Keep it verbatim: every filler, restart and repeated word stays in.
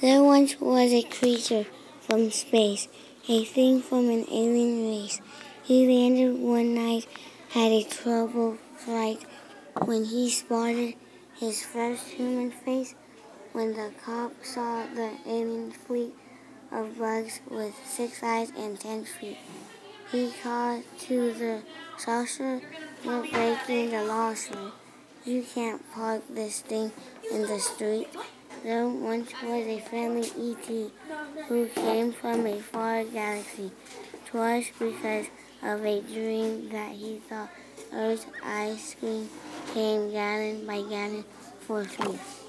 There once was a creature from space, a thing from an alien race. He landed one night, had a troubled flight. When he spotted his first human face, when the cop saw the alien fleet of bugs with six eyes and ten feet, he called to the saucer, "You're breaking the law, sir. You can't park this thing in the street." There once was a friendly E T who came from a far galaxy to us because of a dream that he thought Earth's ice cream came gallon by gallon for free.